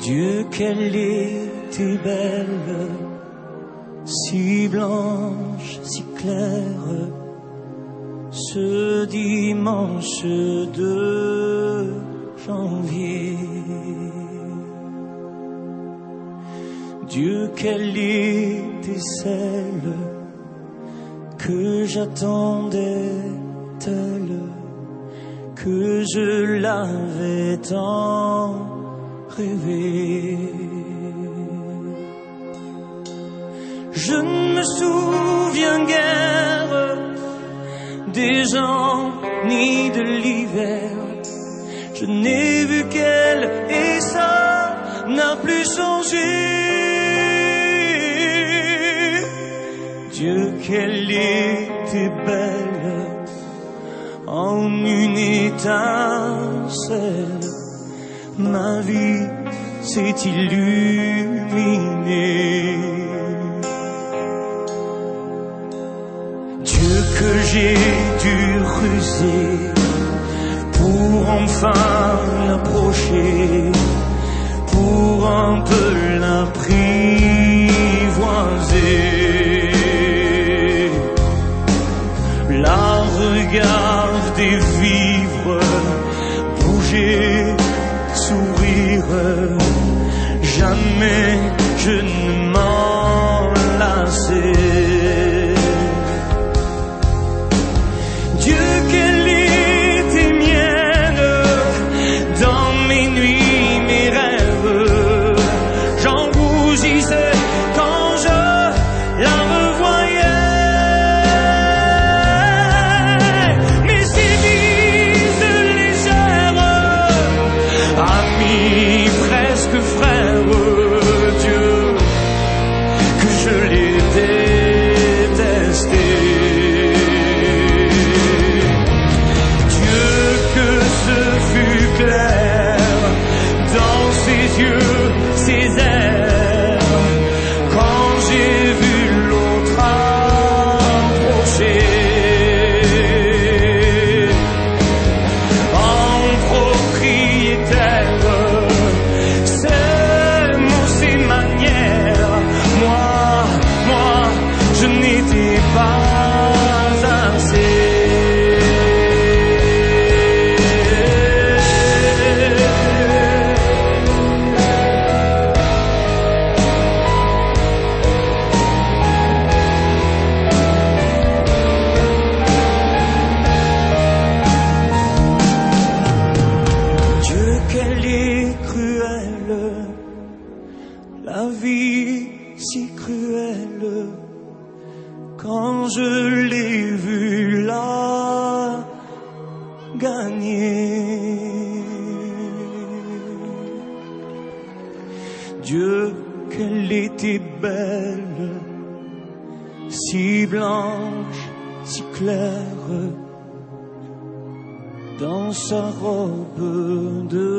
Dieu, qu'elle était belle, si blanche, si claire, ce dimanche de janvier. Dieu, qu'elle était celle que j'attendais telle que je l'avais tant rêvé. Je ne me souviens guère des gens ni de l'hiver. Je n'ai vu qu'elle et ça n'a plus changé. Dieu, qu'elle était belle en une étincelle. Ma vie s'est illuminée. Dieu, que j'ai dû ruser pour enfin l'approcher, pour un peu l'apprivoiser. La regarder vivre, bouger, sourire, jamais je ne m'en lassais. Dieu, qu'elle était mienne dans mes nuits, mes rêves. J'en rougissais quand je la revoyais. Mais si mise légère, amie, presque frère, Dieu, que je l'ai détesté. Dieu, que ce fut clair dans ses yeux, ses airs, quand j'ai vu l'autre approcher. En propriétaire, ses mots, ses manières, moi, je n'étais pas assez. Dieu, qu'elle est cruelle, la vie si cruelle, quand je l'ai vue là gagner. Dieu, qu'elle était belle, si blanche, si claire, dans sa robe de